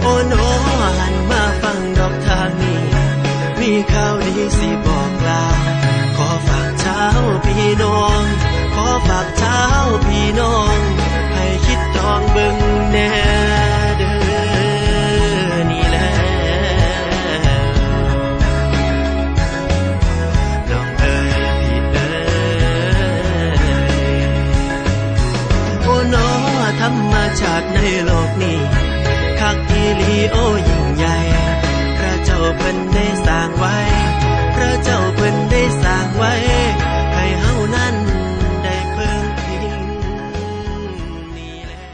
โนหันมาฟังดอกทางนี้มีข่าวดีสิบอกลาขอฝากเช้าพี่น้องขอฝากเช้าพี่น้องให้คิดดองเบิ่งแน่เด้อนี่แหละน้องเอ๋ยพี่เอ๋ยโอ้น้อธรรมชาติในโลกนี้คักอีหลีโอ้ยิ่งใหญ่พระเจ้าเพิ่นได้สร้างไว้พระเจ้าเพิ่นได้สร้างไว้ให้เฮานั้นได้เพิ่งพิงนี่แหละ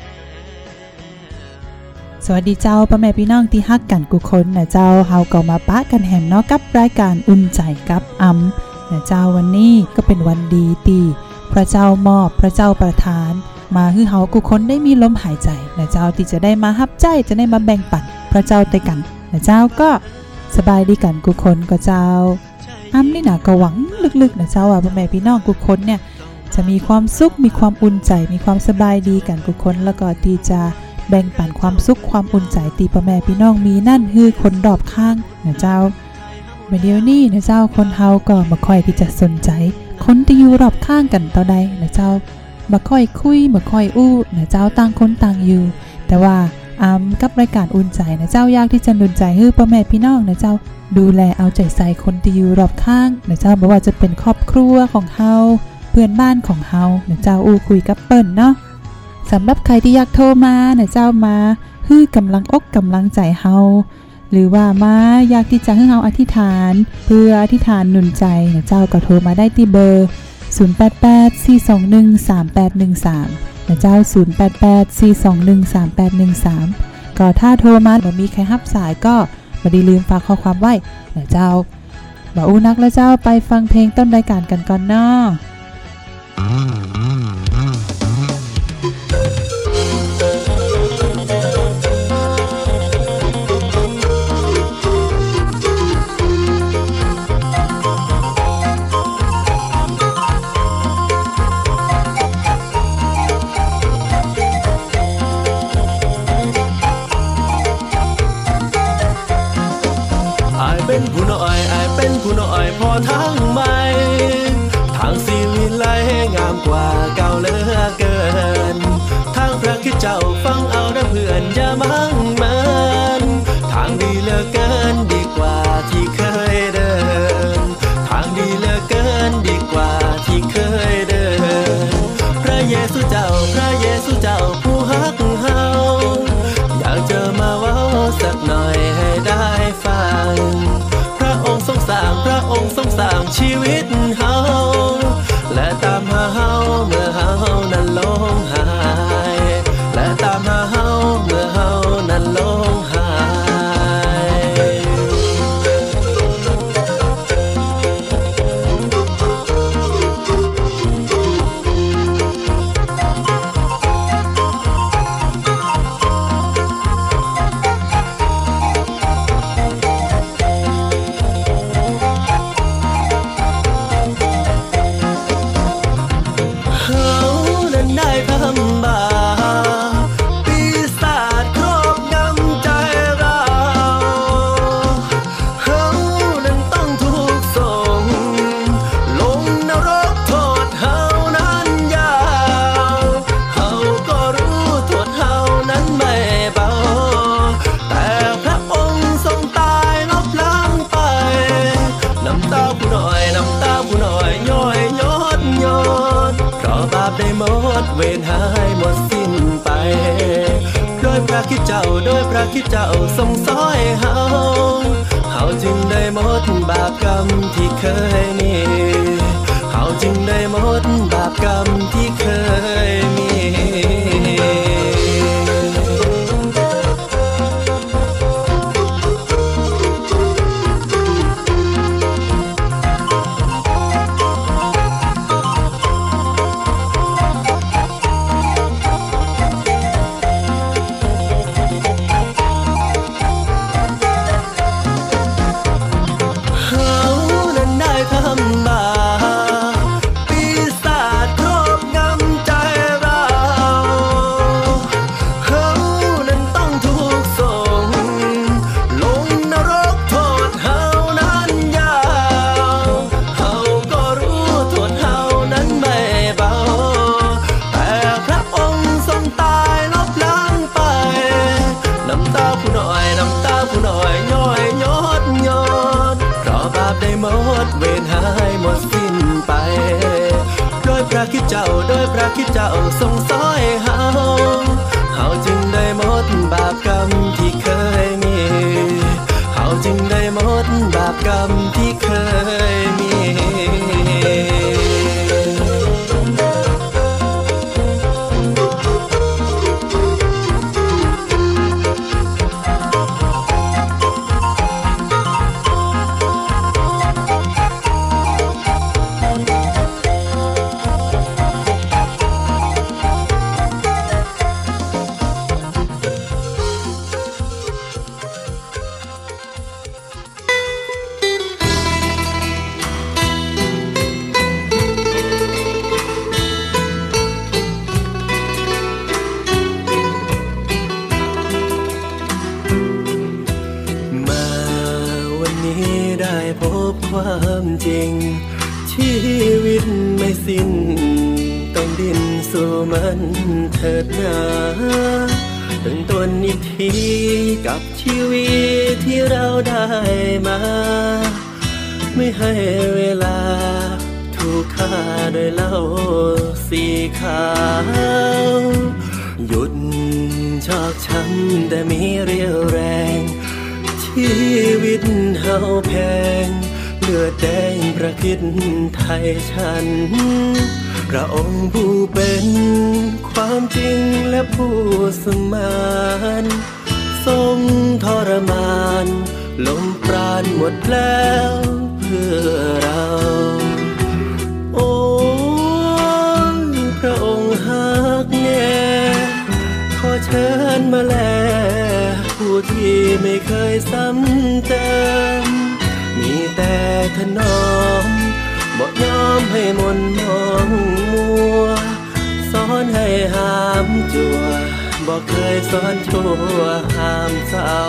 สวัสดีเจ้าพ่อแม่พี่น้องที่ฮักกันกุคนนะเจ้าเฮาก็มาปะกันแห่มเนาะกับรายการอุ่นใจกับอำนะเจ้าวันนี้ก็เป็นวันดีที่พระเจ้ามอบพระเจ้าประทานมาให้เฮากุคนได้มีลมหายใจนะเจ้าที่จะได้มาฮับใจจะได้มาแบ่งปันพระเจ้าด้วยกันนะเจ้าก็สบายดีกันกุคนก็เจ้าอ้ำนี่นะก็หวังลึกๆนะเจ้าว่าพ่อแม่พี่น้องกุคนเนี่ยจะมีความสุขมีความอุ่นใจมีความสบายดีกันกุคนแล้วก็ที่จะแบ่งปันความสุขความอุ่นใจที่พ่อแม่พี่น้องมีนั่นคือคนรอบข้างนะเจ้าเมื่อเดี๋ยวนี้นะเจ้าคนเฮาก็บ่ค่อยที่จะสนใจคนที่อยู่รอบข้างกันต่อใดนะเจ้าบ่ค่อยคุยบ่ค่อยอู้นะเจ้าต่างคนต่างอยู่แต่ว่ากับรายการอุ่นใจนะเจ้าอยากที่จะหนุนใจให้พ่อแม่พี่น้องนะเจ้าดูแลเอาใจใส่คนที่อยู่รอบข้างนะเจ้าบ่ว่าจะเป็นครอบครัวของเฮาเพื่อนบ้านของเฮานะเจ้าคุยกับเปิ้นเนาะสำหรับใครที่อยากโทรมานะเจ้ามาฮื้อกำลังอกกำลังใจเฮาหรือว่ามาอยากที่จะให้เฮาอธิษฐานเพื่ออธิษฐานหนุนใจนะเจ้าก็โทรมาได้ที่เบอร์0884213813นะเจ้า0884213813ก็ถ้าโทรมาบ่มีใครรับสายก็บ่ได้ลืมฝากข้อความไว้นะเจ้าบ่อู้นักแล้วเจ้าไปฟังเพลงต้นรายการกันก่อนเนาะเป็นผู้น้อยอายเป็นผู้น้อยพอทางใหม่ทางสีวิไลงามกว่าเก่าเหลือเกินทางพระคิดเจ้าฟังเอาเด้อเพื่อนอย่ามั่งมันทางดีเหลือเกินดีกว่าที่เคยเดินทางดีเหลือเกินดีกว่าที่เคยเดินพระเยซูเจ้าพระเยซูเจ้าผู้ฮักเฮาอยากจะมาเว้าสักหน่อยให้ได้ฟังพระองค์ทรงสร้างชีวิตเฮาและตามหาเฮาเมื่อเฮานั้นลงหายและตามหาเฮาเมื่อเฮานั้นลงหายได้หมดเวรหายหมดสิ้นไปโดยพระคิดเจ้าทรงซอยเฮาจึงได้หมดบาปกรรมที่เคยมีเฮาจึงได้หมดบาปกรรมที่เคยมีเผู้น้อยน้ำตาผู้น้อยย้อยยอดยอดเพราะบาปได้หมดเวรหายหมดสิ้นไปโดยพระคิดเจ้าโดยพระคิดเจ้าทรงสอยเฮาจึงได้หมดบาปกรรมที่เคยมีเฮาจึงได้หมดบาปกรรมที่เคยมีความจริงชีวิตไม่สิ้นต้องดิ้นสู้มันเถิดนาถึงต้นอีกทีกับชีวิตที่เราได้มาไม่ให้เวลาถูกฆ่าโดยเหล้าสีขาวหยุดชอกช้ำแต่มีเรี่ยวแรงชีวิตเฮาแพงเลือดแดงพระคิดไทยฉันพระองค์ผู้เป็นความจริงและผู้สมานทรงทรมานลมปราณหมดแล้วเพื่อเราโอ้พระองค์ฮักแน่ขอเชิญมาแลผู้ที่ไม่เคยซ้ำเติมมีแต่ถนอมบอกยอมให้มนมองมัวสอนให้ห้ามจัวบอกเคยสอนชั่วห้ามเศร้า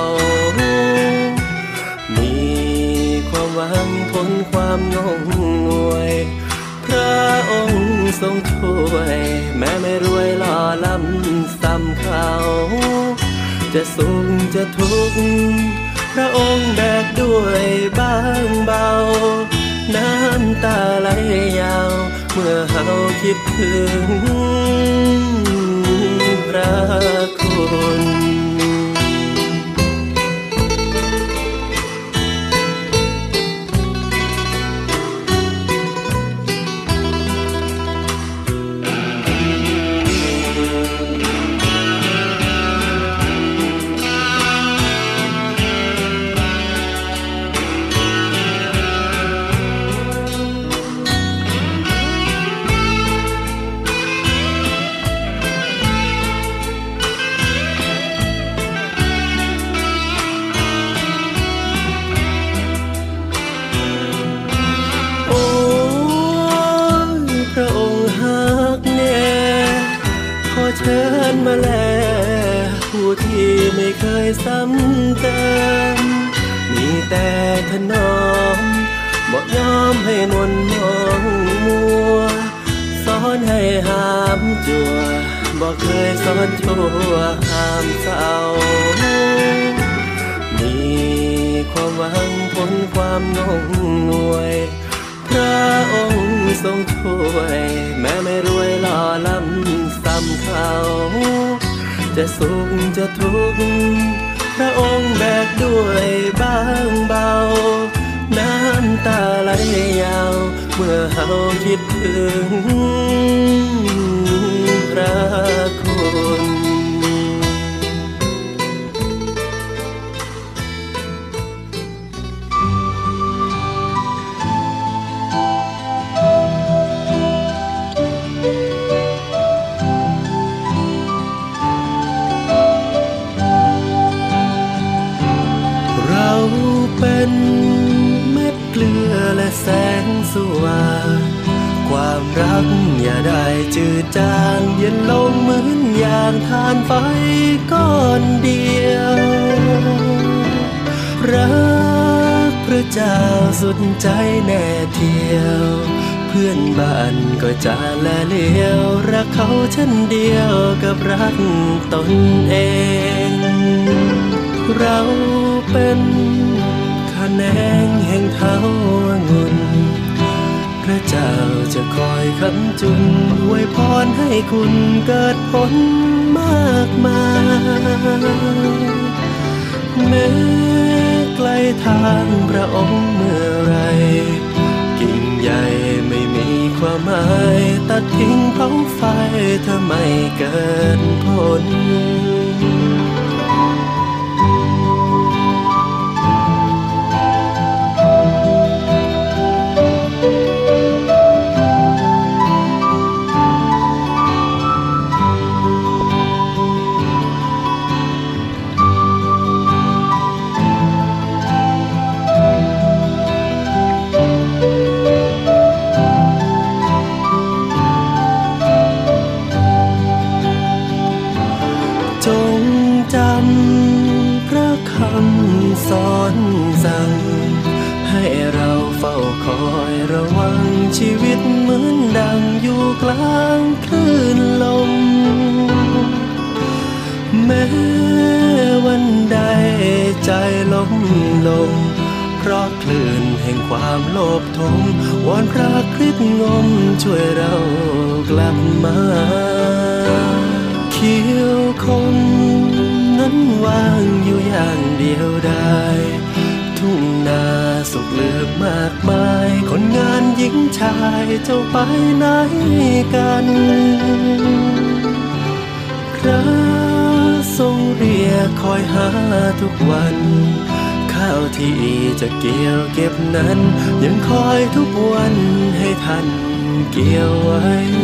มีความหวังพ้นความงงงวยพระองค์ทรงช่วยแม้ไม่รวยหล่อล้ำซ้ำเขาจะสุขจะทุกข์พระองค์แบกด้วยบางเบาน้ำตาไหลยาวเมื่อเฮาคิดถึงพระคุณเชิญมาแลผู้ที่ไม่เคยซ้ำเติมมีแต่ถนอมบอกยอมให้มนมองมัวสอนให้ห้ามจัวบอกเคยสอนชั่วห้ามเศร้ามีความหวังพ้นความงงงวยพระองค์ทรงช่วยแม้ไม่รวยหล่อล้ำซ้ำเขาจะสุขจะทุกข์พระองค์แบกด้วยบางเบาน้ำตาไหลยาวเมื่อเฮาคิดถึงพระคุณเป็นเม็ดเกลือและแสงสว่างความรักอย่าได้จืดจางเย็นลงเหมือนอย่างทานไฟก้อนเดียวรักพระเจ้าสุดใจแน่เทียวเพื่อนบ้านก็จะแลเลี้ยวรักเขาเช่นเดียวกับรักตนเองเราเป็นขแนงแห่งเท้างุ่นพระเจ้าจะคอยค้ำจุนอวยพรให้คุณเกิดผลมากมายแม้ไกลทางพระองค์เมื่อไรกิ่งใหญ่ไม่มีความหมายตัดทิ้งเผาไฟเธอไม่เกินพ้นจงจำพระคำสอนสั่งให้เราเฝ้าคอยระวังชีวิตเหมือนดังอยู่กลางคลื่นลมแม้วันใดใจล้มลงเพราะคลื่นแห่งความโลภทมวอนพระคริสต์งมช่วยเรากลับมาเขียวคมนั้นวางอยู่อย่างเดียวดายทุ่งนาสุกเหลือบมากมายคนงานหญิงชายเจ้าไปไหนกันพระทรงเรียกคอยหาทุกวันข้าวที่จะเกี่ยวเก็บนั้นยังคอยทุกวันให้ท่านเกี่ยวไว้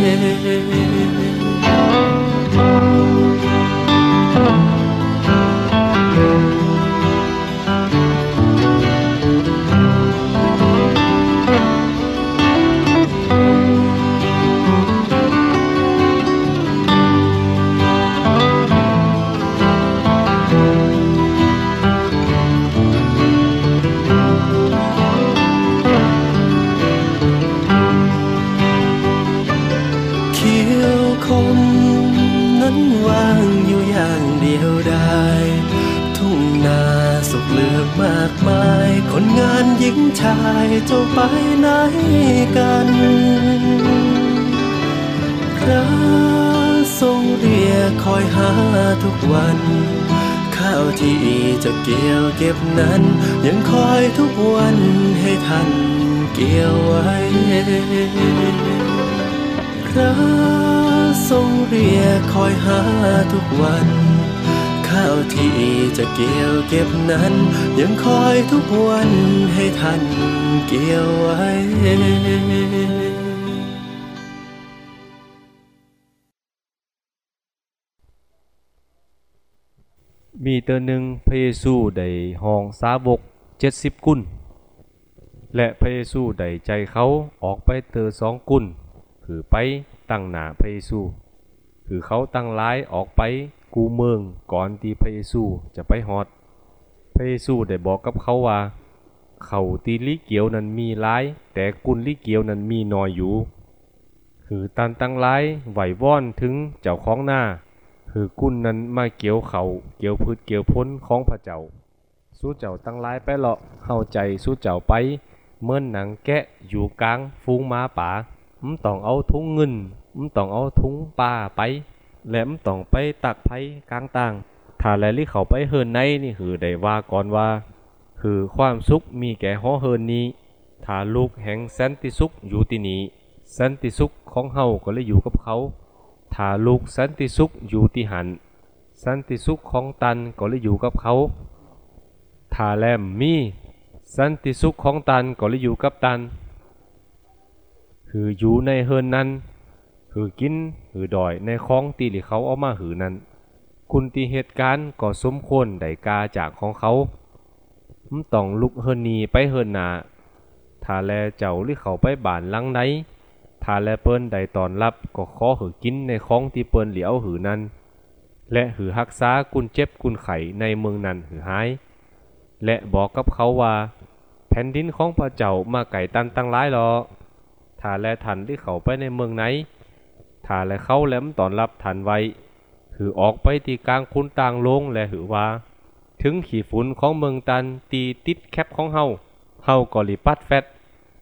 วางอยู่อย่างเดียวดายทุ่งนาสุกเหลือบมากมายคนงานหญิงชายเจ้าไปไหนกันพระทรงเรียกคอยหาทุกวันข้าวที่จะเกี่ยวเก็บนั้นยังคอยทุกวันให้ท่านเกี่ยวไว้พระทรงเรียกคอยหาทุกวันข้าวที่จะเกี่ยวเก็บนั้นยังคอยทุกวันให้ท่านเกี่ยวไว้มีเตอหนึ่งพระเยซูได้ห้องสาวก70กุนและพระเยซูได้ใจเขาออกไปเตอ2กุนคือไปตั้งหน้าพระเยซูคือเขาตั้งหลายออกไปกูเมืองก่อนที่พระเยซูจะไปฮอดพระเยซูได้บอกกับเขาว่าเขาตีลิเกียวนั้นมีหลายแต่กุนลิเกียวนั้นมีน้อยอยู่คือตันตั้งหลายไหวว่อนถึงเจ้าของหน้าคือกุนนั้นมาเกี่ยวเขาเกี่ยวพืชเกี่ยวพ้นของพระเจ้าสู้เจ้าตั้งหลายไปเลาะเข้าใจสู้เจ้าไปเหมือนหนังแกะอยู่กลางฟูงม้าป่าต้องเอาถุงเงินต้องเอาถุงปลาไปและต้องไปตักไผ่กลางต่างถ้าแลลี่เขาไปเฮินในนี่คือได้ว่าก่อนว่าคือความสุขมีแก่ฮ้อเฮินนี้ถ้าลูกแห่งสันติสุขอยู่ที่นี่สันติสุขของเฮาก็เลยอยู่กับเขาถ้าลูกสันติสุขอยู่ที่หันสันติสุขของตันก็เลยอยู่กับเขาถ้าแลมมีสันติสุขของตันก็เลยอยู่กับตันคืออยู่ในเฮินนั้นคือกินคือดอยในของตีหรือเขาเอามาหือนั้นคุณตีเหตุการณ์ก็สมควรได้กาจากของเขาต้องลุกเฮินนีไปเฮินนาถ้าแลเจ้าหรือเขาไปบ้านหลังไหนถ้าแลเปิ้นได้ตอนรับก็ขอหือกินในของที่เปิ้นเหลียวหือนั้นและหือรักษากุนเจ็บกุนไข้ในเมืองนั้นหือหายและบอกกับเขาว่าแผ่นดินของพระเจ้ามาไก่ตันตั้งหลายหรอถ้าแลทันที่เขาไปในเมืองไหนถ้าแลเข้าแหลมตอนรับทันไว้คือออกไปที่กลางคุณต่างลงและหือว่าถึงขี้ฝุ่นของเมืองตันตีติดแคปของเฮาก็ลิปัดแฟต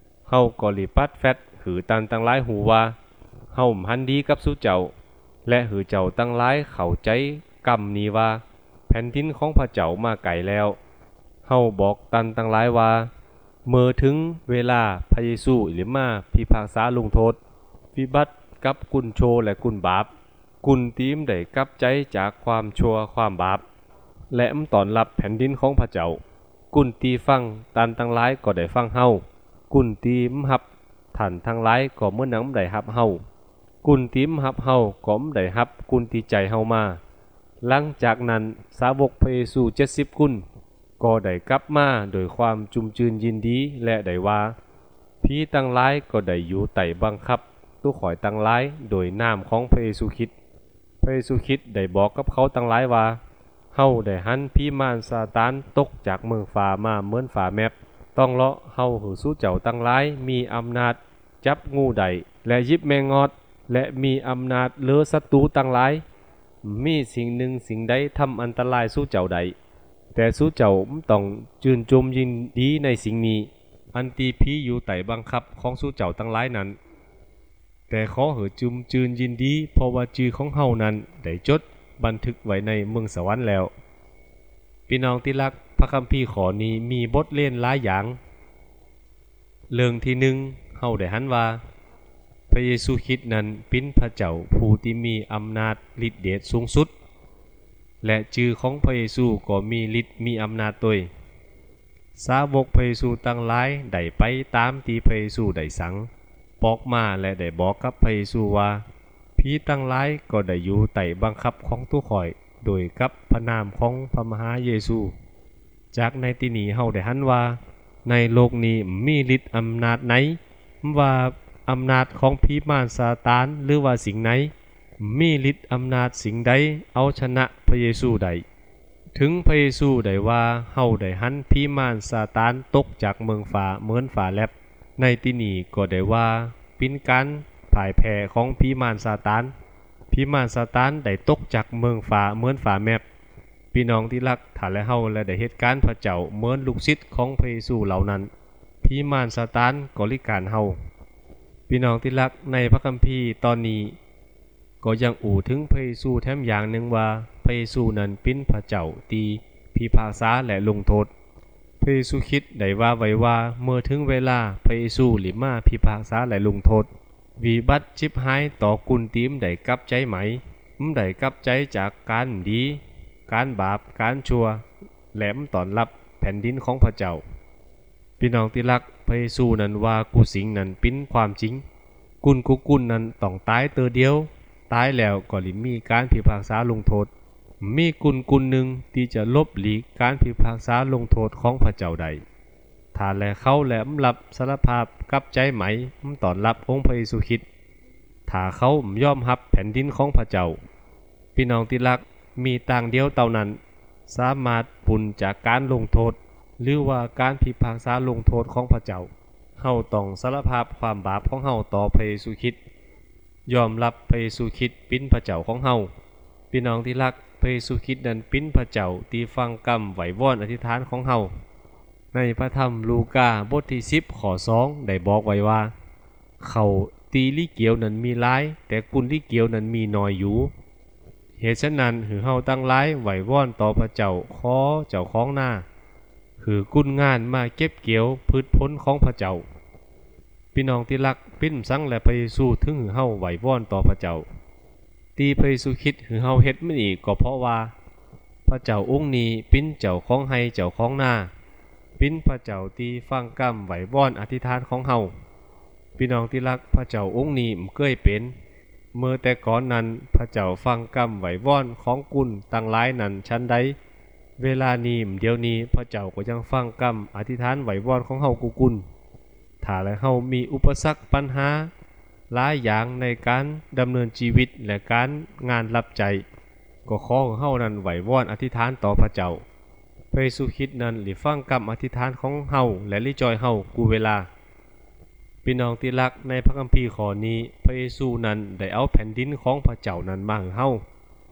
หือตันตั้งหลายหูว่าเฮาหันดีกับสู้เจ้าและหือเจ้าตั้งหลายเข้าใจกรรมนี้ว่าแผ่นดินของพระเจ้ามาไกลแล้วเฮาบอกตันตั้งหลายว่าเมื่อถึงเวลาพระเยซูหรือมาพิพากษาลงโทษวิบัติกับกุนโชและกุนบาปกุนตีมได้กลับใจจากความชั่วความบาปและตอนรับแผ่นดินของพระเจ้ากุนตีฟังตันทั้งหลายก็ได้ฟังเฮากุนตีมหับท่านทั้งหลายก็เมื่อนั้นได้หับเฮากุนตีมหับเฮาก็ได้หับกุนตีใจเฮามาหลังจากนั้นสาวกพระเยซู70กุนก็ได้กลับมาโดยความจุมจืนยินดีและได้ว่าผีทั้งหลายก็ได้อยู่ใต้บังคับตู้ข่อยทั้งหลายโดยนามของพระเยซูคริสต์พระเยซูคริสต์ได้บอกกับเขาทั้งหลายว่าเฮาได้หันผีมารซาตานตกจากเมืองฟ้ามาเหมือนฟ้าแมบต้องเลาะเฮาหือสู้เจ้าทั้งหลายมีอำนาจจับงูใดและยิบแมงงอดและมีอำนาจเลือศัตรูทั้งหลายมีสิ่งหนึ่งสิ่งใดทำอันตรายสู้เจ้าใดแต่สู้เจ้าต้องจืนจมยินดีในสิ่งนี้อันตีผีอยู่ใต้บังคับของสู้เจ้าทั้งหลายนั้นแต่ขอเหอจุมจืนยินดีเพราะว่าชื่อของเฮานั้นได้จดบันทึกไว้ในเมืองสวรรค์แล้วพี่น้องที่รักพระคัมภีร์ขอนี้มีบทเรียนหลายอย่างเรื่องที่หนึ่งเฮาได้หันว่าพระเยซูคริสต์นั้นเป็นพระเจ้าผู้ที่มีอำนาจฤทธิ์เดชสูงสุดและชื่อของพระเยซูก็มีฤทธิ์มีอำนาจด้วยสาวกพระเยซูทั้งหลายได้ไปตามที่พระเยซูได้สั่งบอกมาและได้บอกกับพระเยซูว่าผีทั้งหลายก็ได้อยู่ใต้บังคับของทุกข่อยโดยกับพระนามของพระมหาเยซูจากในที่นี้เฮาได้หันว่าในโลกนี้มีฤทธิ์อำนาจไหนว่าอำนาจของผีมารซาตานหรือว่าสิ่งไหนมีฤทธิ์อำนาจสิ่งใดเอาชนะพระเยซูได้ถึงพระเยซูได้ว่าเฮาได้หันผีมารซาตานตกจากเมืองฟ้าเหมือนฟ้าแลบในที่นี้ก็ได้ว่าเป็นการพ่ายแพ้ของผีมารซาตานได้ตกจากเมืองฟ้าเหมือนฟ้าแมบพี่น้องที่รักถ้าและเฮาและได้เหตุการณ์พระเจ้าเหมือนลูกศิษย์ของพระเยซูเหล่านั้นผีมารซาตานก็ลิการเฮาพี่น้องที่รักในพระคัมภีร์ตอนนี้ก็ยังอู่ถึงพระเยซูแถมอย่างหนึ่งว่าพระเยซูนั้นเป็นพระเจ้าที่พิพากษาและลงโทษพระเยซูคริสต์ได้ว่าไว้ว่าเมื่อถึงเวลาพระเยซูหรือมาพิพากษาและลงโทษวิบัติชิบหายต่อกุนตีมได้กลับใจไหมได้กลับใจจากการดีการบาปการชั่วแหลมตอนรับแผ่นดินของพระเจ้าพี่น้องที่รักพระเยซูนั้นว่ากูสิงนั้นเป็นความจริงกุนนั้นต้องตายเตอเดียวตายแล้วก็ลิมีการพิพากษาลงโทษมีกุนหนึ่งที่จะลบหลีกการพิพากษาลงโทษของพระเจ้าใดถ้าแลเขาแหลมรับสารภาพกับใจไหมตอนรับองค์พระเยซูคริสต์ถ้าเขายอมรับแผ่นดินของพระเจ้าพี่น้องที่รักมีต่างเดียวเท่านั้นสามารถพ้นจากการลงโทษหรือว่าการพิพากษาลงโทษของพระเจ้าเฮาต้องสารภาพความบาปของเฮาต่อพระเยซูคริสต์ยอมรับพระเยซูคริสต์เป็นพระเจ้าของเฮาพี่น้องที่รักพระเยซูคริสต์นั้นเป็นพระเจ้าที่ฟังกรรมไหววอนอธิษฐานของเฮาในพระธรรมลูกาบทที่10ข้อ2ได้บอกไว้ว่าเขาตีลิเกียวนั้นมีหลายแต่กุนลิเกียวนั้นมีน้อยอยู่เหตุฉะนั้นหือเฮาตั้งหลายไหววอนต่อพระเจ้าขอเจ้าของหน้าคือกุนงานมาเก็บเกี่ยวพืชผลของพระเจ้าพี่น้องที่รักปิ้นสังและพระเยซูถึงหือเฮาไหววอนต่อพระเจ้าตีพระเยซูคริสต์หือเฮาเฮ็ดมันอีกก็เพราะว่าพระเจ้าองค์นี้เป็นเจ้าของให้เจ้าของหน้าเป็นพระเจ้าที่ฟังกรรมไหววอนอธิษฐานของเฮาพี่น้องที่รักพระเจ้าองค์นี้เคยเป็นเมื่อแต่ก่อนนั้นพระเจ้าฟังกรรมไหววอนของกุนตั้งหลายนั้นชั้นใดเวลานี้เดี๋ยวนี้พระเจ้าก็ยังฟังกรรมอธิษฐานไหววอนของเฮากุนถ้าและเฮามีอุปสรรคปัญหาหลายอย่างในการดำเนินชีวิตและการงานรับใจก็ขอของเฮานั้นไหววอนอธิษฐานต่อพระเจ้าพระเยซูคริสต์นั้นหรือฟังกรรมอธิษฐานของเฮาและลิจอยเฮากูเวลาพี่น้องที่รักในพระคัมภีร์ข้อนี้พระเยซูนั้นได้เอาแผ่นดินของพระเจ้านั้นมาให้เฮา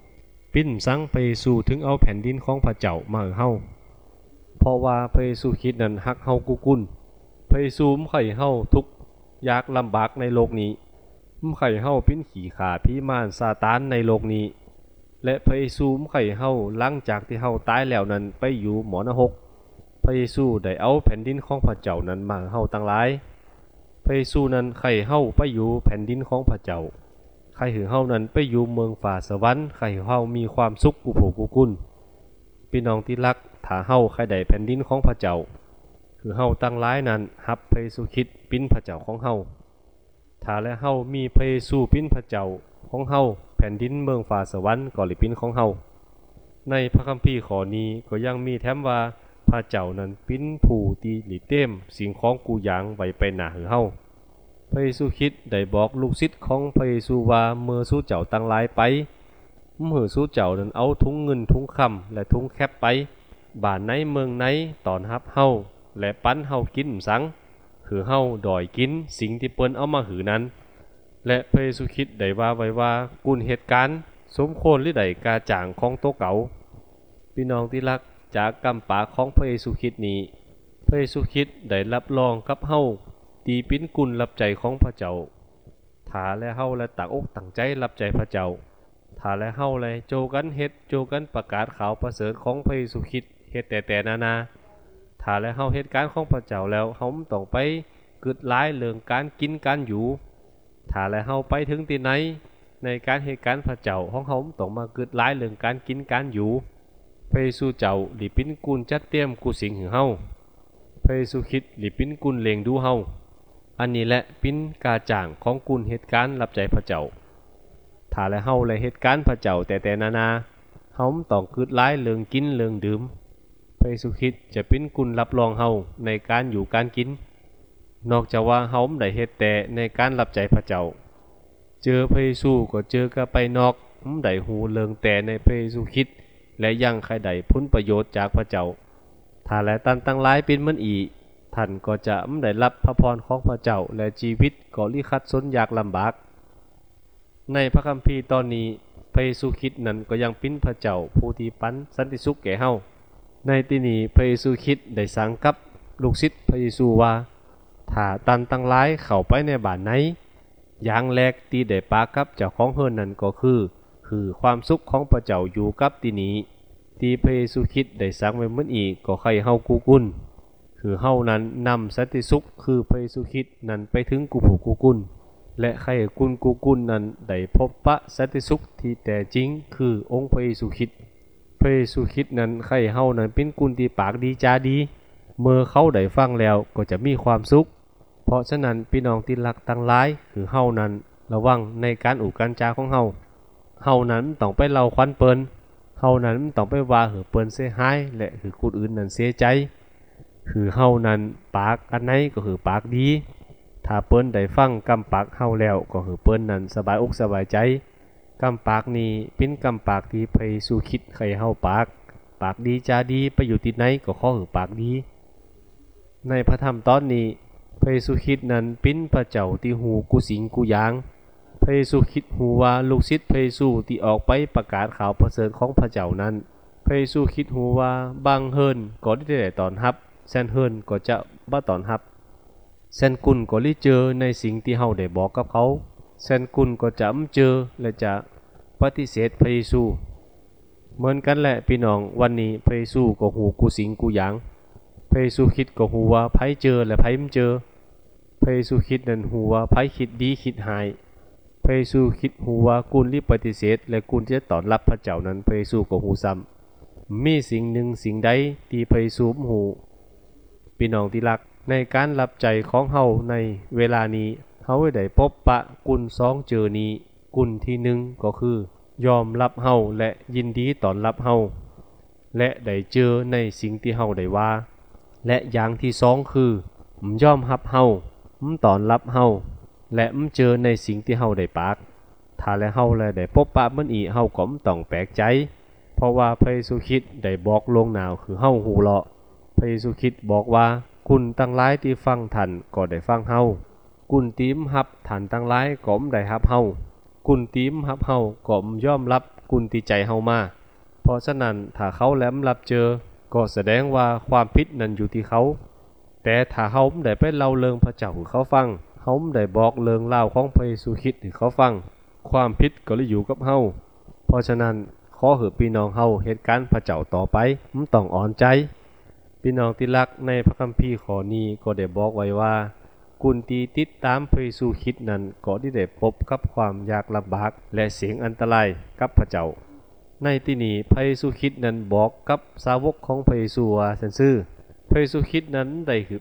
ปิ้นสังพระเยซูถึงเอาแผ่นดินของพระเจ้ามาให้เฮาเพราะว่าพระเยซูคริสต์นั้นฮักเฮากุกุลพระเยซูบ่ให้เฮาทุกข์ยากลำบากในโลกนี้บ่ให้เฮาเป็นขี้ข่าผีมารซาตานในโลกนี้และพระเยซูบ่ให้เฮาหลังจากที่เฮาตายแล้วนั้นไปอยู่หมอนรกพระเยซูได้เอาแผ่นดินของพระเจ้านั้นมาให้เฮาตั้งหลายพระเยซูนั้นให้เฮาไปอยู่แผ่นดินของพระเจ้าให้หือเฮานั้นไปอยู่เมืองฟ้าสวรรค์ให้เฮามีความสุขกุโภกุกุลพี่น้องที่รักถ้าเฮาใครได้แผ่นดินของพระเจ้าคือเฮาตั้งหลายนั้นรับพระเยซูคริสต์เป็นพระเจ้าของเฮาถ้าและเฮามีพระเยซูเป็นพระเจ้าของเฮาแผ่นดินเมืองฟ้าสวรรค์ก็สิเป็นของเฮาในพระคัมภีร์ข้อนี้ก็ยังมีแถมว่าพระเจ้านั้นเป็นผู้ที่หลีเต็มสิ่งของกูอย่างไว้ไปหน้าหือเฮาพระเยซูคริสต์ได้บอกลูกศิษย์ของพระเยซูว่าเมื่อสู้เจ้าตั้งหลายไปเมื่อสู้เจ้านั้นเอาถุงเงินถุงคำและถุงแคบไปบ้านไหนเมืองไหนตอนรับเฮาและปั้นเฮากินสังคือเฮาดอยกินสิ่งที่เปิ้นเอามาหือนั้นและพระเยซูคริสต์ได้ว่าไว้ว่ากุลเหตุการณ์สมควรหรือใดกาจ่างของโตเก่าพี่น้องที่รักจากกำปากของพระเยซูคริสต์นี้พระเยซูคริสต์ได้รับรองกับเฮาตีปิ้นกุลรับใจของพระเจ้าถ้าและเฮาและตั้งอกตั้งใจรับใจพระเจ้าถ้าและเฮาและโจกันเฮ็ดโจกันประกาศข่าวประเสริฐของพระเยซูคริสต์เฮ็ดแต่นาถ้าและเฮาเฮ็ดการของพระเจ้าแล้วเฮาต้องไปกึดหลายเรื่องการกินการอยู่ถ้าและเฮาไปถึงที่ไหนในการเฮ็ดการพระเจ้าของเฮาต้องมากึดหลายเรื่องการกินการอยู่พระเยซูเจ้าหลีปิ้นกุลจัดเตรียมกูสิ่งหือเฮาพระเยซูคริสต์หลีปิ้นกุลเล็งดูเฮาอันนี้แหละปิ้นกาจ่างของกุลเหตุการณ์รับใจพระเจ้าถ้าและเฮาและเหตุการณ์พระเจ้าแต่นาเฮาต้องกึดหลายเรื่องกินเรื่องดื่มพระเยซูคริสต์จะปิ้นกุลรับรองเฮาในการอยู่การกินนอกจากว่าเฮาได้เฮ็ดแต่ในการรับใจพระเจ้าเจอพระเยซูก็เจอก็ไปนอกได้หูเรื่องแต่ในพระเยซูคริสต์และยังใครใดผลประโยชน์จากพระเจ้าถ้าและตันตั้งหลายเป็นเหมือนอีท่านก็จะได้รับพระพรของพระเจ้าและชีวิตก็ลิขัดสนยากลำบากในพระคัมภีร์ตอนนี้พระเยซูคริสต์นั้นก็ยังเป็นพระเจ้าผู้ที่ปันสันติสุขแก่เฮาในที่นี้พระเยซูคริสต์ได้สั่งกับลูกศิษย์พระเยซูว่าถ้าตันตั้งหลายเข้าไปในบ้านไหนอย่างแรกที่ได้ปากกับเจ้าของเฮือนนั้นก็คือความสุขของพระเจ้าอยู่กับที่นี้ที่พระเยซูคริสต์ได้สั่งไว้เหมือนอีกก็ให้เฮากุกุลคือเฮานั้นนำสันติสุขคือพระเยซูคริสต์นั้นไปถึงกุผู้กุกุลและให้กุกุลนั้นได้พบปะสันติสุขที่แท้จริงคือองค์พระเยซูคริสต์พระเยซูคริสต์นั้นให้เฮานั้นเป็นกุลที่ปากดีจาดีเมื่อเขาได้ฟังแล้วก็จะมีความสุขเพราะฉะนั้นพี่น้องที่รักทั้งหลายคือเฮานั้นระวังในการอุการจาของเฮานั้นต้องไปเล่าควันเปิ้นเฮานั้นต้องไปว่าหือเปิ้นเสียหายและคือคนอื่นนั้นเสียใจคือเฮานั้นปากอันไหนก็คือปากดีถ้าเปิ้นได้ฟังกำปากเฮาแล้วก็คือเปิ้นนั้นสบายอกสบายใจกำปากนี้เป็นกำปากที่พระเยซูคริสต์ให้เฮาปากดีจาดีไปอยู่ที่ไหนก็ขอหือปากดีในพระธรรมตอนนี้พระเยซูคริสต์นั้นเป็นพระเจ้าที่หูกูสิงกูหยางพระเยซูคริสต์หูว่าลูกศิษย์พระเยซูที่ออกไปประกาศข่าวประเสริฐของพระเจ้านั้นพระเยซูคริสต์หูว่าบางเฮิรนก็ได้ตอนรับแซนเฮิรนก็จะบ่ตอนรับแซนกุลก็ได้เจอในสิ่งที่เฮาได้บอกกับเขาแซนกุลก็จะเจอและจะปฏิเสธพระเยซูเหมือนกันแหละพี่น้องวันนี้พระเยซูก็หูกูสิงกูหยางพระเยซูคริสต์ก็หูว่าไผเจอและไผบ่เจอพระเยซูคริสต์นั้นหูว่าไผคิดดีคิดหายพระเยซูคริสต์หูว่ากุลที่ปฏิเสธและกุลที่จะต้อนรับพระเจ้านั้นพระเยซูก็หูซ้ำมีสิ่งหนึ่งสิ่งใดที่พระเยซูหูพี่น้องที่รักในการรับใจของเฮาในเวลานี้เฮาได้พบปะกุลสองเจอนี้กุลที่หนึ่งก็คือยอมรับเฮาและยินดีต้อนรับเฮาและได้เจอในสิ่งที่เฮาได้ว่าและอย่างที่สองคือยอมรับเฮาต้อนรับเฮาและเจอในสิ่งที่เฮาได้ปากถ้าและเฮาและได้พบปะมันอีเฮาก็ต้องแปลกใจเพราะว่าพระเยซูคริสต์ได้บอกลวงหน้าคือเฮาหูเลาะพระเยซูคริสต์บอกว่าคุณตั้งหลายที่ฟังท่านก็ได้ฟังเฮาคุณตีมรับท่านตั้งหลายก็ได้รับเฮาคุณตีมรับเฮาก็ยอมรับกุนที่ใจเฮามาเพราะฉะนั้นถ้าเขาแหลมรับเจอก็แสดงว่าความผิดนั้นอยู่ที่เขาแต่ถ้าเฮาได้ไปเล่าเรื่องพระเจ้าให้เขาฟังเฮาได้บอกเรื่องราวของพระเยซูคริสต์ให้เขาฟังความผิดก็เลยอยู่กับเฮาเพราะฉะนั้นขอให้พี่น้องเฮาเฮ็ดการพระเจ้าต่อไปมันต้องอ่อนใจพี่น้องที่รักในพระคัมภีร์ข้อนี้ก็ได้บอกไว้ว่ากุนที่ติดตามพระเยซูคริสต์นั้นก็ได้พบกับความยากลำบากและเสียงอันตรายกับพระเจ้าในที่นี้พระเยซูคริสต์นั้นบอกกับสาวกของพระเยซูว่าซื่อพระเยซูคริสต์นั้น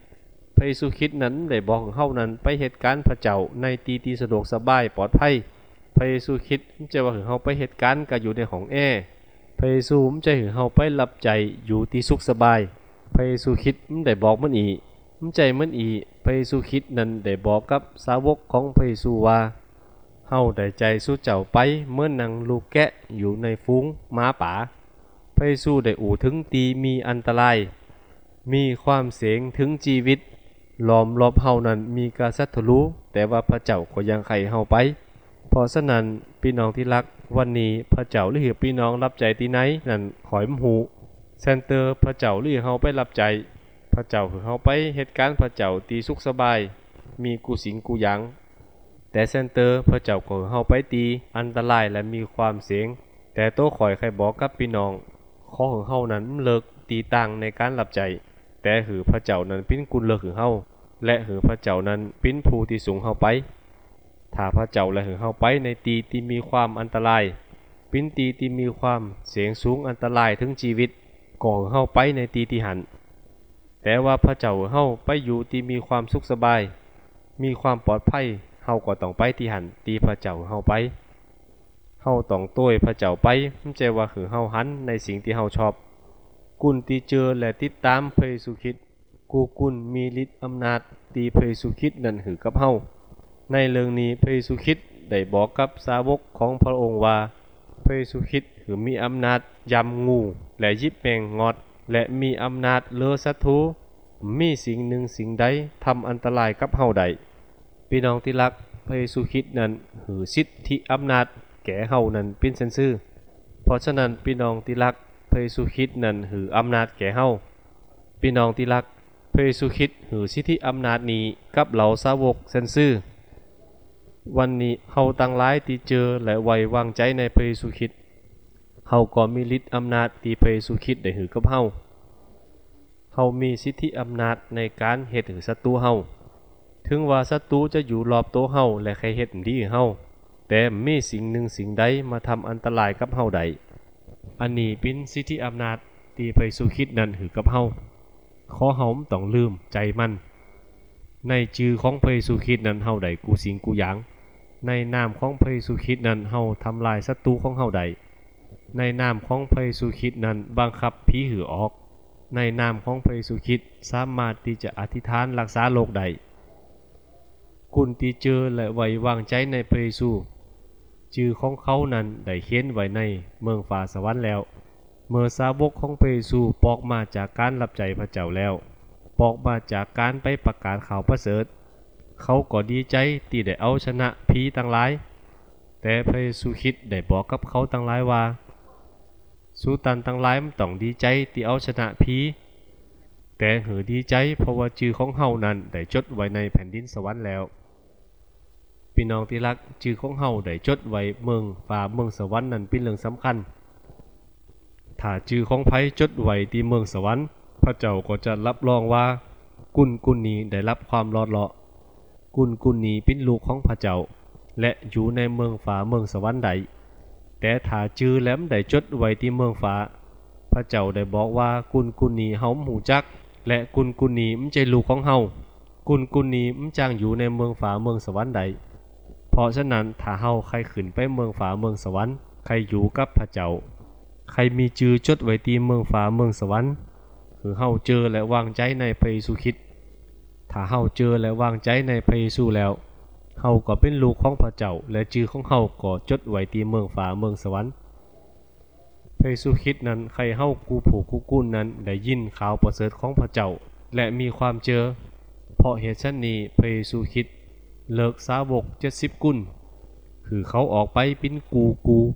ได้บอกเฮานั้นไปเหตุการณ์พระเจ้าในที่สะดวกสบายปลอดภัยพระเยซูคริสต์จะว่าเฮาไปเหตุการณ์ก็อยู่ในห้องแอร์พระเยซูจะให้เฮาไปรับใจอยู่ที่สุขสบายพระเยซูคริสต์ได้บอกมันอีใจมันอีพระเยซูคริสต์นั้นได้บอกกับสาวกของพระเยซูว่าเฮาได้ใจสู้เจ้าไปเมื่อนังลูกแกะอยู่ในฝูงม้าป่าพระเยซูได้อู่ถึงตีมีอันตรายมีความเสี่ยงถึงชีวิตล้อมรอบเฮานั้นมีกษัตริย์ทะลุแต่ว่าพระเจ้าก็ยังไข่เฮาไปเพราะฉะนั้นพี่น้องที่รักวันนี้พระเจ้าหรือพี่น้องรับใจที่ไหนนั่นขอยมหูเซนเตอร์พระเจ้าหรือเฮาไปรับใจพระเจ้าคือเฮาไปเหตุการณ์พระเจ้าตีสุขสบายมีกูสิงกูหยังแต่เซนเตอร์พระเจ้าก็เฮาไปตีอันตรายและมีความเสี่ยงแต่โตข่อยใครบอกกับพี่น้องขอของเฮานั้นเลิกตีต่างในการรับใจแต่หือพระเจ้านั้นปิ้นกุลเลิกหือเฮาและหือพระเจ้านั้นปิ้นผู้ที่สูงเฮาไปถ้าพระเจ้าและหือเฮาไปในตีที่มีความอันตรายปิ้นตีที่มีความเสี่ยงสูงอันตรายถึงชีวิตก็หือเฮาไปในตีที่หันแต่ว่าพระเจ้าเฮาไปอยู่ที่มีความสุขสบายมีความปลอดภัยเฮาก็ต้องไปที่หันตีพระเจ้าเฮาไปเฮาต้องต้วยพระเจ้าไปไม่ใช่ว่าคือเฮาหันในสิ่งที่เฮาชอบกุนที่เจอและติดตามพระเยซูคริสต์กูกุนมีฤทธิ์อำนาจตีพระเยซูคริสต์นั้นหือกับเฮาในเรื่องนี้พระเยซูคริสต์ได้บอกกับสาวกของพระองค์ว่าพระเยซูคริสต์หือมีอำนาจยำงูและยิบแมงงอดและมีอำนาจเลือศัตรูมีสิ่งหนึ่งสิ่งใดทำอันตรายกับเฮาใดพี่น้องที่รักพระเยซูคริสต์นั้นหือสิทธิอำนาจแก่เฮานั้นเป็นซื่อเพราะฉะนั้นพี่น้องที่รักพระเยซูคริสต์นั้นหืออำนาจแก่เฮาพี่น้องที่รักพระเยซูคริสต์หือสิทธิอำนาจนี้กับเหล่าสาวกซื่อวันนี้เฮาตั้งหลายที่เจอและไว้วางใจในพระเยซูคริสต์เฮาก็มีฤทธิ์อำนาจที่พระเยซูคริสต์ได้หือกับเฮามีสิทธิอำนาจในการเฮ็ดให้ศัตรูเฮาถึงว่าศัตรูจะอยู่รอบตัวเฮาและใครเฮ็ดดีให้เฮาแต่มีสิ่งหนึ่งสิ่งใดมาทำอันตรายกับเฮาใดอันนี้เป็นสิทธิอำนาจที่พระเยซูคริสต์นั้นหือกับเฮาขอเฮาต้องลืมใจมันในชื่อของพระเยซูคริสต์นั้นเฮาได้กูสิงกูหยังในนามของพระเยซูคริสต์นั้นเฮาทำลายศัตรูของเฮาใดในนามของพระเยซูคริสต์นั้นบังคับผีหือออกในนามของพระเยซูคริสต์สามารถที่จะอธิษฐานรักษาโรคใดกุนที่เจอและไว้วางใจในพระเยซูชื่อของเขานั้นได้เขียนไว้ในเมืองฟ้าสวรรค์แล้วเมื่อสาวกของพระเยซูปอกมาจากการรับใจพระเจ้าแล้วปอกมาจากการไปประกาศข่าวประเสริฐเขาก็ดีใจที่ได้เอาชนะผีทั้งหลายแต่พระเยซูคริสต์ได้บอกกับเขาทั้งหลายว่าสูตันทั้งหลายมันต้องดีใจที่เอาชนะผีแต่หือดีใจเพราะว่าชื่อของเฮานั้นได้จดไว้ในแผ่นดินสวรรค์แล้วพี่น้องที่รักชื่อของเฮาได้จดไว้เมืองฟ้าเมืองสวรรค์นั้นเป็นเรื่องสำคัญถ้าชื่อของไผจดไว้ที่เมืองสวรรค์พระเจ้าก็จะรับรองว่ากุนนี้ได้รับความรอดเลาะกุนนี้เป็นลูกของพระเจ้าและอยู่ในเมืองฟ้าเมืองสวรรค์ใดแต่ถ้าชื่อแหลมได้จดไว้ที่เมืองฟ้าพระเจ้าได้บอกว่ากุนนี้เฮาหูจักและกุนนี้มันใจลูกของเฮากุนนี้มันจางอยู่ในเมืองฟ้าเมืองสวรรค์ใดเพราะฉะนั้นถ้าเฮาใครขึ้นไปเมืองฟ้าเมืองสวรรค์ใครอยู่กับพระเจ้าใครมีชื่อจดไว้ที่เมืองฟ้าเมืองสวรรค์คือเฮาเจอและวางใจในพระเยซูคริสต์ถ้าเฮาเจอและวางใจในพระเยซูแล้วเฮาก็เป็นลูกของพระเจ้าและชื่อของเฮาก็จดไว้ที่เมืองฟ้าเมืองสวรรค์พระเยซูคริสต์นั้นใครเฮากูผูกกูกุนนั้นได้ยินข่าวประเสริฐของพระเจ้าและมีความเจอเพราะเหตุฉะนี้พระเยซูคริสต์เลิกสาวก70กุนคือเขาออกไปเป็นกู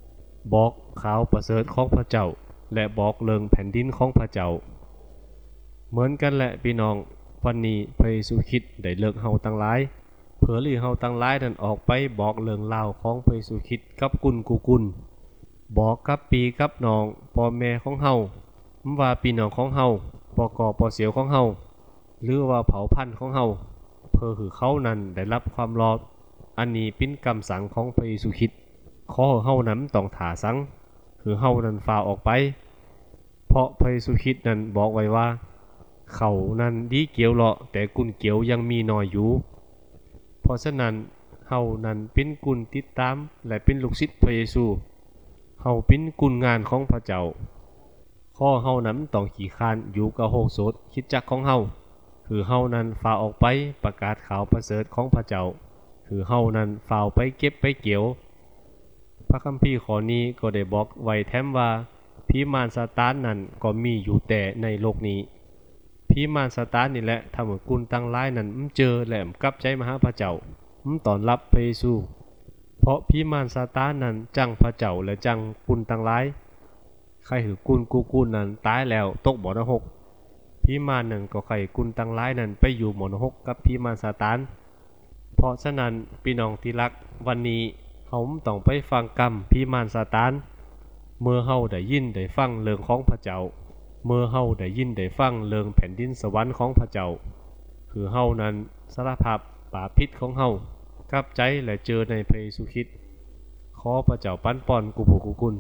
บอกข่าวประเสริฐของพระเจ้าและบอกเรื่องแผ่นดินของพระเจ้าเหมือนกันแหละพี่น้องวันนี้พระเยซูคริสต์ได้เลือกเฮาตั้งหลายเพื่อให้เฮาตั้งหลายนั้นออกไปบอกเรื่องราวของพระเยซูคริสต์กับกุนบอกกับปีกับน้องพ่อแม่ของเฮาว่าพี่น้องของเฮาปกปเสียวของเฮาหรือว่าเผ่าพันธุ์ของเฮาเพื่อคือเขานั้นได้รับความรอดอันนี้เป็นคำสั่งของพระเยซูคริสต์ขอเฮานั้นต้องถ่าสังคือเฮานั้นฝ่าออกไปเพราะพระเยซูคริสต์นั้นบอกไว้ว่าเขานั้นดีเกี่ยวเลาะแต่กุนเกี่ยวยังมีน้อยอยู่เพราะฉะนั้นเฮานั้นเป็นกุนติดตามและเป็นลูกศิษย์พระเยซูเฮาเป็นกุนงานของพระเจ้าข้อเฮานั้นต้องขี้คร้านอยู่กับโฮโสดคริสตจักรของเฮาคือเฮานั้นฝ่าออกไปประกาศข่าวประเสริฐของพระเจ้าคือเฮานั้นฝ่าไปเก็บไปเกี่ยวพระคัมภีร์ข้อนี้ก็ได้บอกไว้แถมว่าผีมารซาตานนั้นก็มีอยู่แต่ในโลกนี้ผีมารซาตานนี่แหละทำให้กุนตั้งหลายนั้นเจอและกลับใจมาหาพระเจ้าต้อนรับพระเยซูเพราะผีมารซาตานนั้นจังพระเจ้าและจังกุนตั้งหลายใครหือกุนนั้นตายแล้วตกบ่อนรกผีมารนั้นก็ใครกุนตั้งหลายนั้นไปอยู่บ่อนรกกับผีมารซาตานเพราะฉะนั้นพี่น้องที่รักวันนี้เฮาต้องไปฟังกรรมผีมารซาตานเมื่อเฮาได้ยินได้ฟังเรื่องของพระเจ้าเมื่อเฮาได้ยินได้ฟังเรื่องแผ่นดินสวรรค์ของพระเจ้าคือเฮานั้นสารภาพบาปผิดของเฮากลับใจและเจอในพระเยซูคริสต์ขอพระเจ้าปั้นป้อนกุบุกุล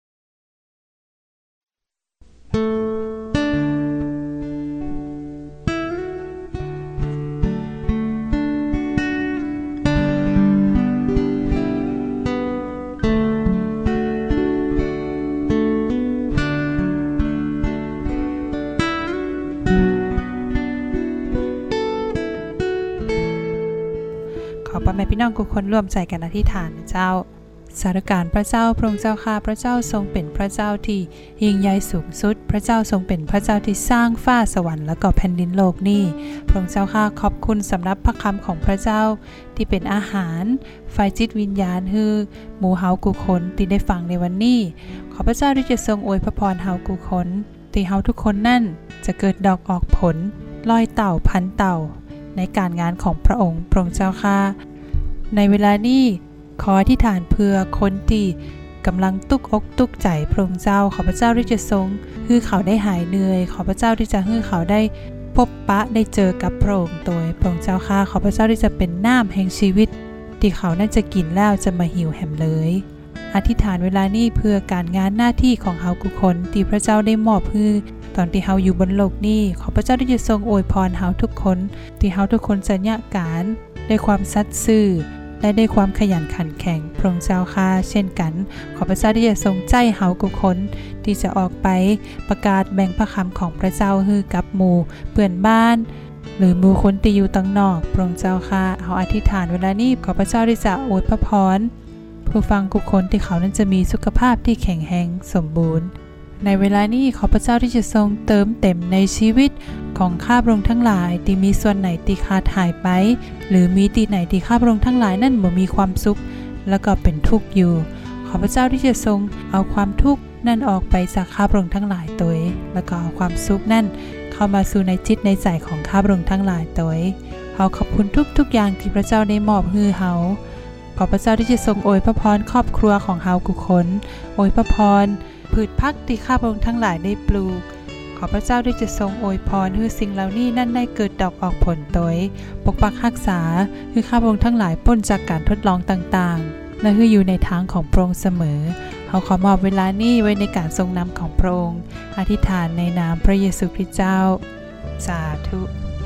พ่อแม่พี่น้องทุกคนร่วมใจกันอธิษฐานเจ้าสาธุการพระเจ้าพระองค์เจ้าข้าพระเจ้าทรงเป็นพระเจ้าที่ยิ่งใหญ่สูงสุดพระเจ้าทรงเป็นพระเจ้าที่สร้างฟ้าสวรรค์และก็แผ่นดินโลกนี้พระองค์เจ้าข้าขอบคุณสำหรับพระคำของพระเจ้าที่เป็นอาหารฝ่ายจิตวิญญาณฮือหมู่เฮากุคนที่ได้ฟังในวันนี้ขอพระเจ้าที่จะทรงอวยพระพรเฮากุคนที่เฮาทุกคนนั่นจะเกิดดอกออกผลลอยเต่าพันเต่าในการงานของพระองค์พระองค์เจ้าข้าในเวลานี้ขออธิษฐานเพื่อคนที่กำลังตุกอกตุกใจพระองค์เจ้าขอพระเจ้าที่จะทรงให้เขาได้หายเหนื่อยขอพระเจ้าที่จะให้เขาได้พบปะได้เจอกับพระองค์โดยพระองค์เจ้าข้าขอพระเจ้าที่จะเป็นน้ำแห่งชีวิตที่เขาน่าจะกินแล้วจะมาหิวแหมเลยอธิษฐานเวลานี้เพื่อการงานหน้าที่ของเฮาทุกคนที่พระเจ้าได้มอบให้ตอนที่เฮาอยู่บนโลกนี้ขอพระเจ้าที่จะทรงอวยพรเฮาทุกคนที่เฮาทุกคนจะญะการด้วยความสัตย์ซื่อและได้ความขยันขันแข็งพระองค์เจ้าข้าเช่นกันขอพระเจ้าที่จะทรงใจเฮาทุกคนที่จะออกไปประกาศแบ่งพระคำของพระเจ้าให้กับหมู่เพื่อนบ้านหรือหมู่คนที่อยู่ต่างนอกพระองค์เจ้าข้าเฮาอธิษฐานเวลานี้ขอพระเจ้าที่จะอวยพระพรผู้ฟังทุกคนที่เขานั้นจะมีสุขภาพที่แข็งแรงสมบูรณ์ในเวลานี้ขอพระเจ้าที่จะทรงเติมเต็มในชีวิตของข้าพระองค์ทั้งหลายที่มีส่วนไหนที่ขาดหายไปหรือมีที่ไหนที่ข้าพระองค์ทั้งหลายนั่นบ่มีความสุขแล้วก็เป็นทุกข์อยู่ขอพระเจ้าที่จะทรงเอาความทุกข์นั่นออกไปจากข้าพระองค์ทั้งหลายตัวแล้วก็เอาความสุขนั่นเข้ามาสู่ในจิตในใจของข้าพระองค์ทั้งหลายตัวเฮาขอบคุณทุกอย่างที่พระเจ้าได้มอบให้เฮาขอพระเจ้าที่จะทรงอวยพระพรครอบครัวของเฮาทุกคนอวยพระพรพืชพักที่ข้าพระองค์ทั้งหลายได้ปลูกขอพระเจ้าที่จะทรงอวยพรให้สิ่งเหล่านี้นั่นได้เกิดดอกออกผลโดยปกปักรักษาให้ข้าพระองค์ทั้งหลายพ้นจากการทดลองต่างๆและให้อยู่ในทางของพระองค์เสมอเขาขอมอบเวลานี้ไว้ในการทรงนำของพระองค์อธิษฐานในนามพระเยซูคริสต์เจ้าสาธุ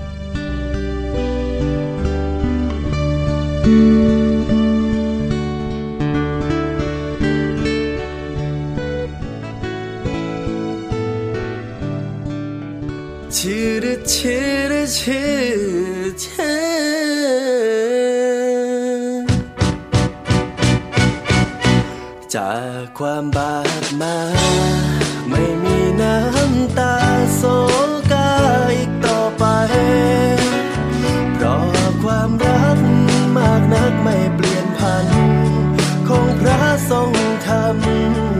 จากความบาดหมางไม่มีน้ำตาโศกาอีกต่อไปเพราะความรักมากนักไม่เปลี่ยนพันของพระทรงธรรม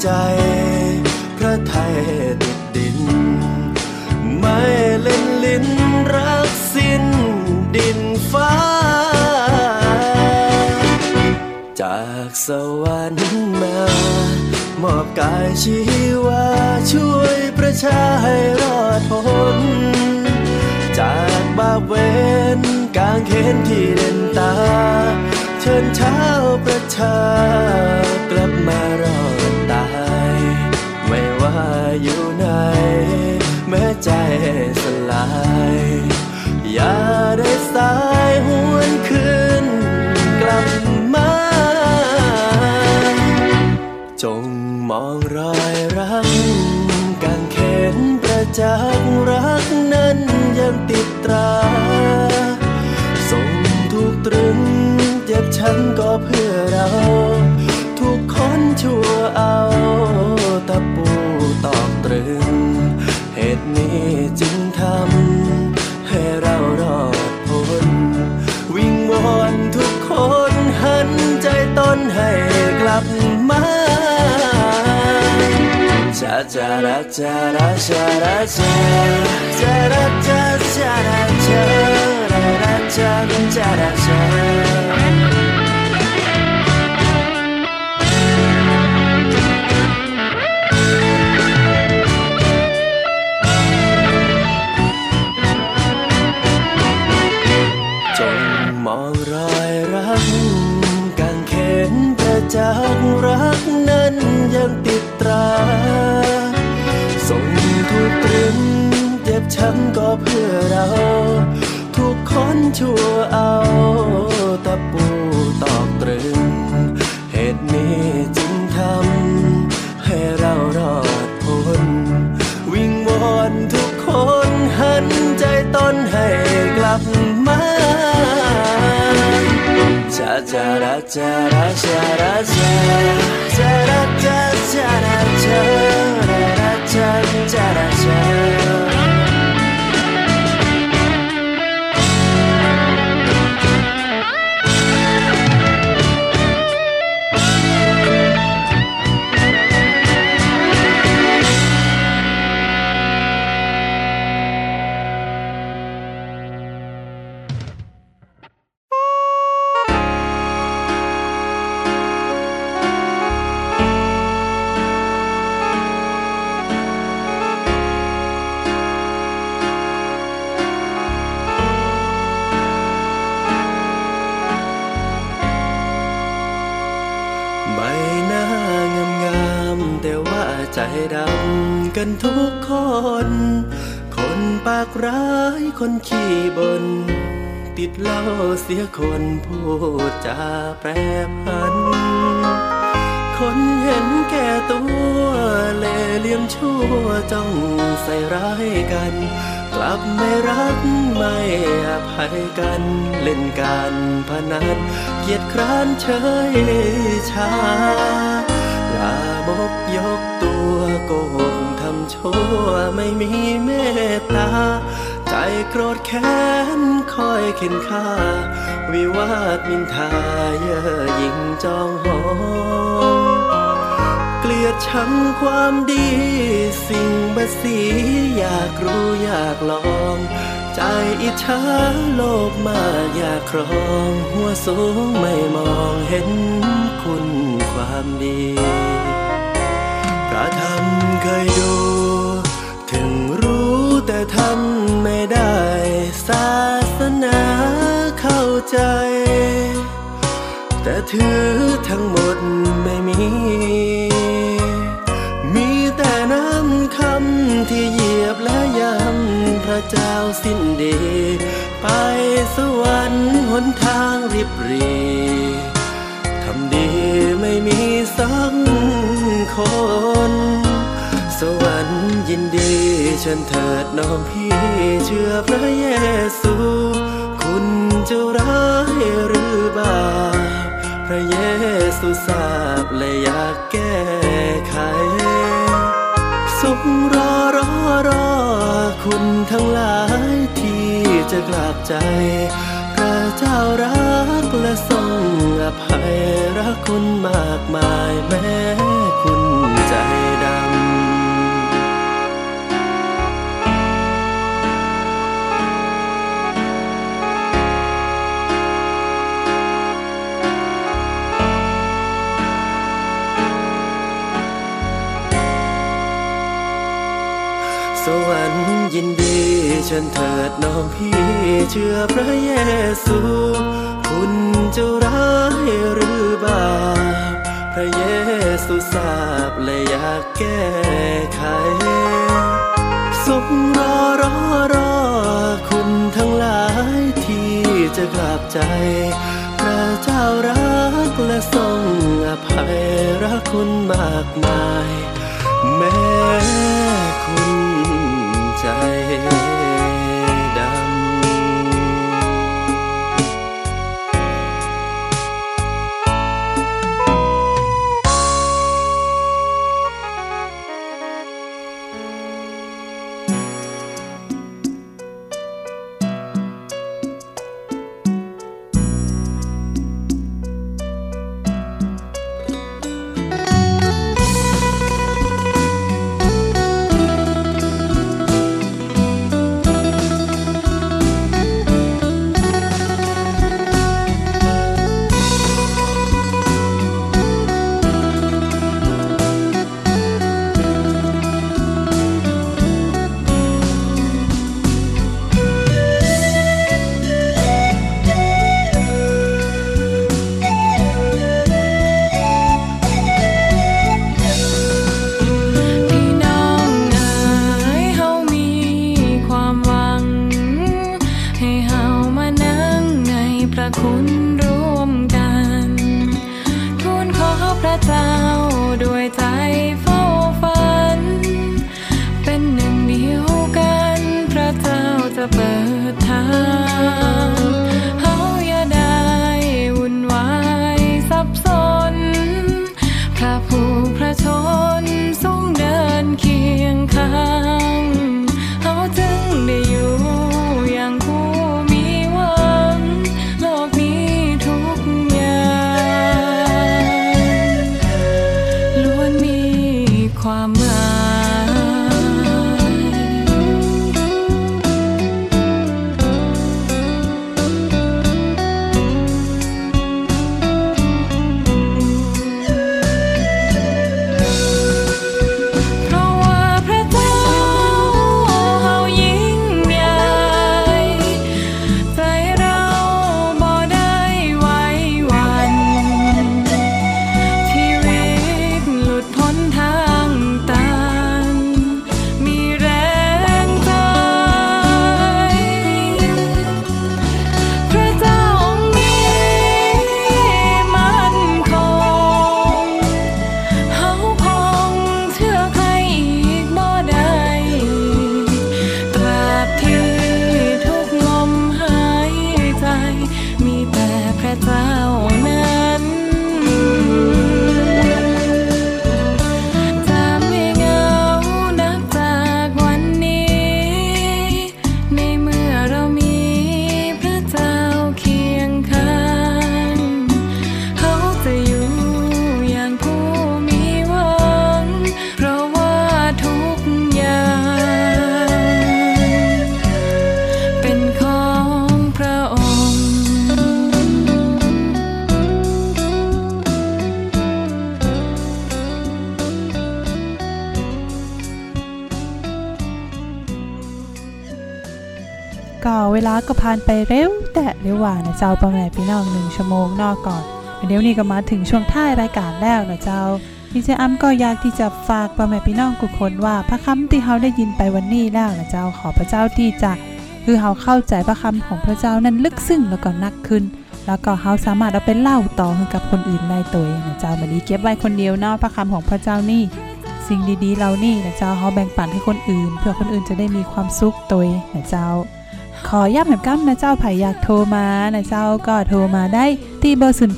พระไทยติดดินไม่เล่นลิ้นรักสิ้นดินฟ้าจากสวรรค์มามอบกายชีวาช่วยประชาให้รอดพ้นจากบาปเวรกางเขนที่เด่นตาเชิญเช้าประชากลับมารอดตายไม่ว่าอยู่ไหนแม้ใจสลายอย่าได้สายหวนคืนกลับมาจงมองรอยรักกางเขนประจักษ์รักนั้นยังติดตราส่งทุกตรึงเจ็บช้ำก็เพื่อเราทุกคนชั่วเอาตะปูตอกตรึงเหตุนี้จึงทำให้เรารอดพ้นวิงวอนทุกคนหันใจตนให้กลับมาจาจาราจาราจาราจาจาราจาจาราจาราจาจาราจามองรอยรักกางเขนประจักษ์รักนั้นยังติดตราส่งทุกตรึงเจ็บช้ำก็เพื่อเราทุกคนชั่วเอาตะปูตอกตรึงเหตุนี้จึงทำให้เรารอดพ้นวิงวอนทุกคนหันใจตนให้กลับมาจาจาราจาราจาราจาจาราจาจาราจาราจาจาราจาใจดำกันทุกคนคนปากร้ายคนขี้บ่นติดเหล้าเสียคนพูดจาแปรผันคนเห็นแก่ตัวเล่ห์เหลี่ยมชั่วจ้องใส่ร้ายกันกลับไม่รักไม่อภัยกันเล่นการพนันเกียจคร้านเฉยชาลามกยกตัวโกงทำชั่วไม่มีเมตตาใจโกรธแค้นคอยเข็นฆ่าวิวาทนินทาเย่อหยิ่งจองหองเกลียดชังความดีสิ่งบัดสีอยากรู้อยากลองใจอิจฉาโลภมากอยากครองหัวสูงไม่มองเห็นคุณความดีพระธรรมเคยดูถึงรู้แต่ทำไม่ได้ศาสนาเข้าใจแต่ถือทั้งหมดไม่มีแต่น้ำคำที่เหยียบและย้ำพระเจ้าสิ้นดีไปสวรรค์หนทางริบหรี่ทำดีไม่มีสักคนสวรรค์ยินดีเชิญเถิดน้องพี่เชื่อพระเยซูคุณจะร้ายหรือบาปพระเยซูทราบและอยากแก้ไขสมรอคุณทั้งหลายที่จะกลับใจพระเจ้ารักและทรงอภัยรักคุณมากมายแม้คุณใจดำสวรรค์ยินดีเชิญเถิดน้องพี่เชื่อพระเยซูคุณจะร้ายหรือบาปพระเยซูทราบและอยากแก้ไขทรงรอคุณทั้งหลายที่จะกลับใจพระเจ้ารักและทรงอภัยรักคุณมากมายแม้คุณใจดำคุณร่วมกันทูลขอพระเจ้าด้วยใจเฝ้าฝันเป็นหนึ่งเดียวกันพระเจ้าจะเปิดทางเฮาอย่าได้วุ่นวายสับสนพระผู้พระชนทรงเดินเคียงข้างเฮาจึงได้อยู่อย่างผู้มีหวังโลกนี้ทุกอย่างล้วนมีความหมายก็เวลาก็ผ่านไปเร็วแต่เร็วว่านะเจ้าพ่อแม่พี่น้อง1 ชั่วโมงนอกก่อนเดี๋ยวนี้ก็มาถึงช่วงท้ายรายการแล้วนะเจ้าพี่เจอ้ำก็อยากที่จะฝากพ่อแม่พี่น้องทุกคนว่าพระคำที่เฮาได้ยินไปวันนี้แล้วนะเจ้าขอพระเจ้าที่จะคือเฮาเข้าใจพระคำของพระเจ้านั้นลึกซึ้งแล้วก็นักขึ้นแล้วก็เฮาสามารถเอาไปเล่าต่อให้กับคนอื่นได้ตัวเองนะเจ้าบัดนี้เก็บไว้คนเดียวเนาะพระคำของพระเจ้านี่สิ่งดีๆเหล่านี้นะเจ้าเฮาแบ่งปันให้คนอื่นเพื่อคนอื่นจะได้มีความสุขตัวเองนะเจ้าขอย้ำแบบกั้มนะเจ้าไผอยากโทรมานะเจ้าก็โทรมาได้ที่เบอร์0884213813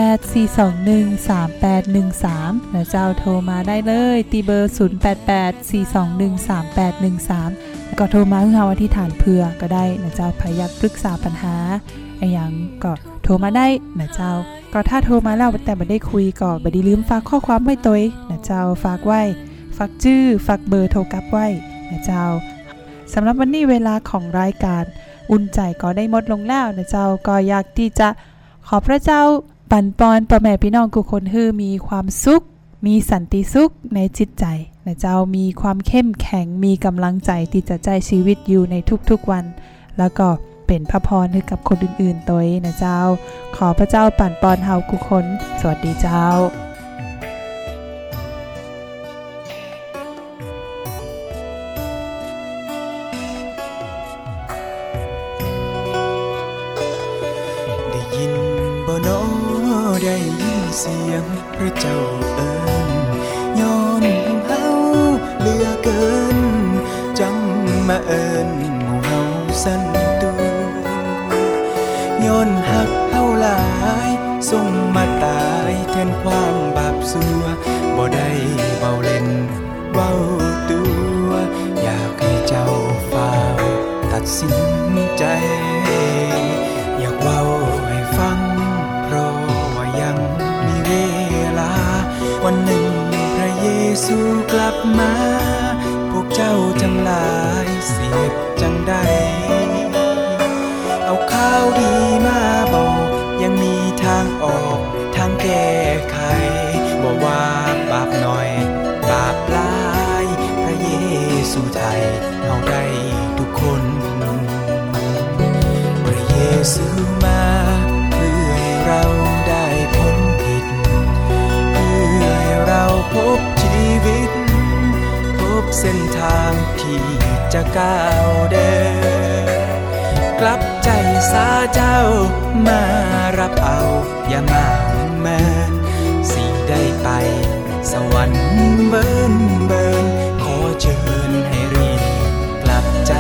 นะเจ้าโทรมาได้เลยที่เบอร์0884213813 ก็โทรมาให้เฮาอธิษฐานเพื่อก็ได้นะเจ้าใครอยากปรึกษาปัญหาอะไรอย่างก็โทรมาได้นะเจ้าก็ถ้าโทรมาแล้วแต่บ่ได้คุยก็บ่ได้ลืมฝากข้อความไว้ตัวนะเจ้าฝากไว้ฝากชื่อฝากเบอร์โทรกลับไว้นะเจ้าสำหรับวันนี้เวลาของรายการอุ่นใจก็ได้หมดลงแล้วนะเจ้าก็อยากที่จะขอพระเจ้าปันปอนพ่อแม่พี่น้องทุกคนให้มีความสุขมีสันติสุขในจิตใจนะเจ้ามีความเข้มแข็งมีกำลังใจที่จะใช้ชีวิตอยู่ในทุกๆวันแล้วก็เป็นพระพรให้กับคนอื่นๆตัวนะเจ้าขอพระเจ้าปันปอนเฮาทุกคนสวัสดีเจ้าได้ยินบ่น้อได้ยินเสียงพระเจ้าเอิ้นย้อนเฮาเหลือเกินจังมาเอิ้นหมู่เฮาสั่นตูย้อนหักเฮาหลายส่งมาตายแทนความบาปซัวบ่ได้เว้าเล่นเว้าตัวอยากให้เจ้าฟ้าวตัดสินใจอยากเว้าให้ฟังเพราะว่ายังมีเวลาวันหนึ่งพระเยซูกลับมาพวกเจ้าทั้งหลายเสียจังใดเอาข่าวดีมาบอกยังมีทางออกทางแก้ไขบ่ว่าบาปน้อยบาปหลายพระเยซูไทยเฮาได้ทุกคนพระเยซูมาเพื่อให้เราได้พ้นผิดเพื่อให้เราพบชีวิตพบเส้นทางที่จะก้าวเดินกลับใจสาเจ้ามารับเอาอย่ามาแม้สิได้ไปสวรรค์เบิ่นขอเชิญให้รีบกลับใจ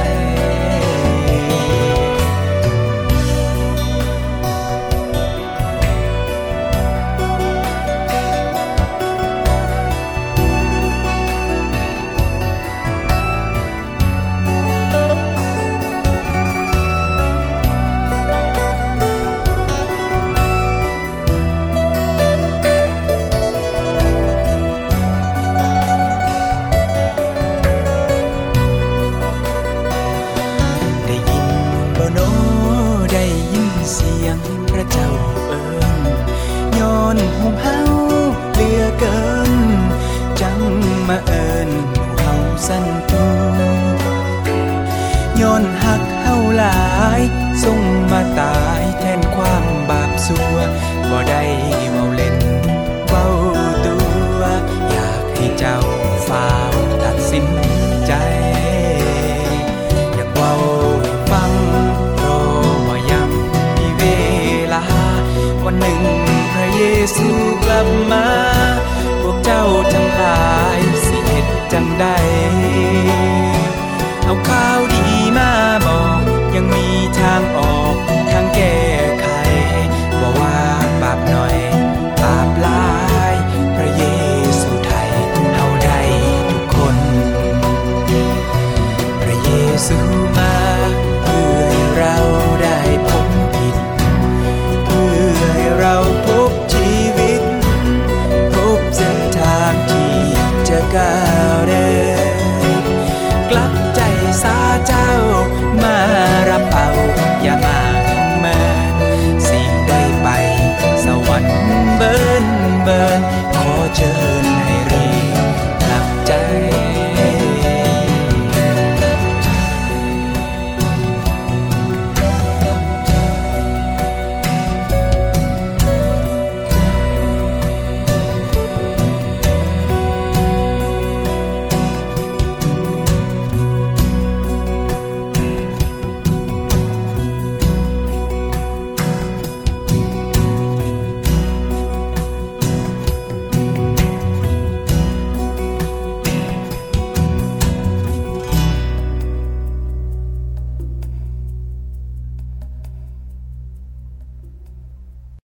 ย้อนหักเฮาหลายส่งมาตายแทนความบาปซัวบ่ได้เว้าเล่นเว้าตัวอยากให้เจ้าฟ้าวตัดสินใจอยากเว้าฟังเพราะว่ายังมีเวลาวันหนึ่งพระเยซูกลับมาพวกเจ้าทั้งหลาย